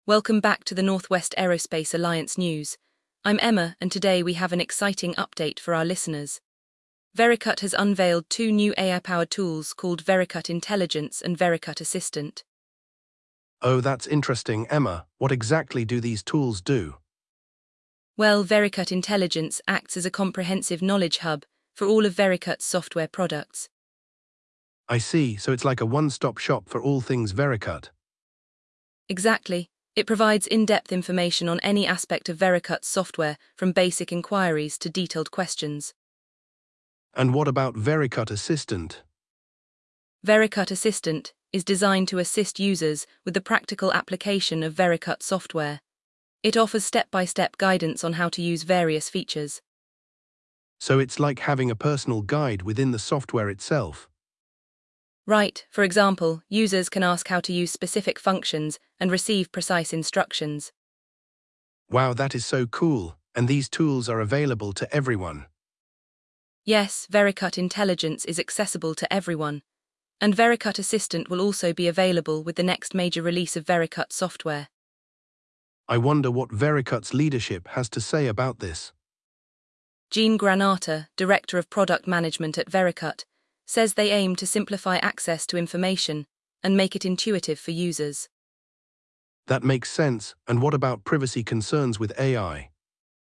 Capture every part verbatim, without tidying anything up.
Welcome back to the Northwest Aerospace Alliance news. I'm Emma, and today we have an exciting update for our listeners. Vericut has unveiled two new A I-powered tools called Vericut Intelligence and Vericut Assistant. Oh, that's interesting, Emma. What exactly do these tools do? Well, Vericut Intelligence acts as a comprehensive knowledge hub for all of Vericut's software products. I see, so it's like a one-stop shop for all things Vericut. Exactly. It provides in-depth information on any aspect of Vericut's software, from basic inquiries to detailed questions. And what about Vericut Assistant? Vericut Assistant is designed to assist users with the practical application of Vericut software. It offers step-by-step guidance on how to use various features. So it's like having a personal guide within the software itself. Right, for example, users can ask how to use specific functions and receive precise instructions. Wow, that is so cool, and these tools are available to everyone. Yes, Vericut Intelligence is accessible to everyone, and Vericut Assistant will also be available with the next major release of Vericut software. I wonder what Vericut's leadership has to say about this. Jean Granata, Director of Product Management at Vericut, says they aim to simplify access to information and make it intuitive for users. That makes sense, and what about privacy concerns with A I?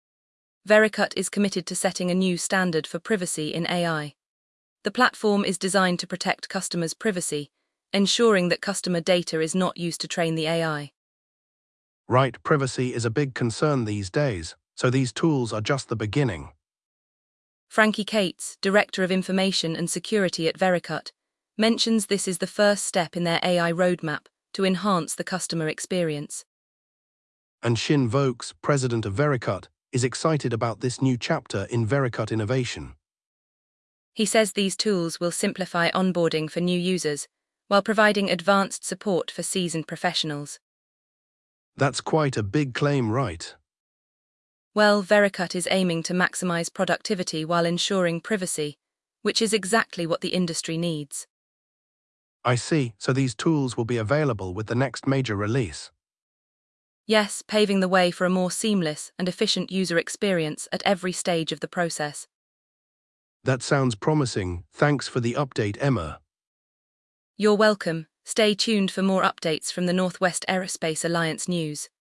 Vericut is committed to setting a new standard for privacy in A I. The platform is designed to protect customers' privacy, ensuring that customer data is not used to train the A I. Right, privacy is a big concern these days, so these tools are just the beginning. Frankie Cates, Director of Information and Security at Vericut, mentions this is the first step in their A I roadmap to enhance the customer experience. And Shin Vokes, President of Vericut, is excited about this new chapter in Vericut innovation. He says these tools will simplify onboarding for new users, while providing advanced support for seasoned professionals. That's quite a big claim, right? Well, Vericut is aiming to maximize productivity while ensuring privacy, which is exactly what the industry needs. I see, so these tools will be available with the next major release. Yes, paving the way for a more seamless and efficient user experience at every stage of the process. That sounds promising. Thanks for the update, Emma. You're welcome. Stay tuned for more updates from the Northwest Aerospace Alliance news.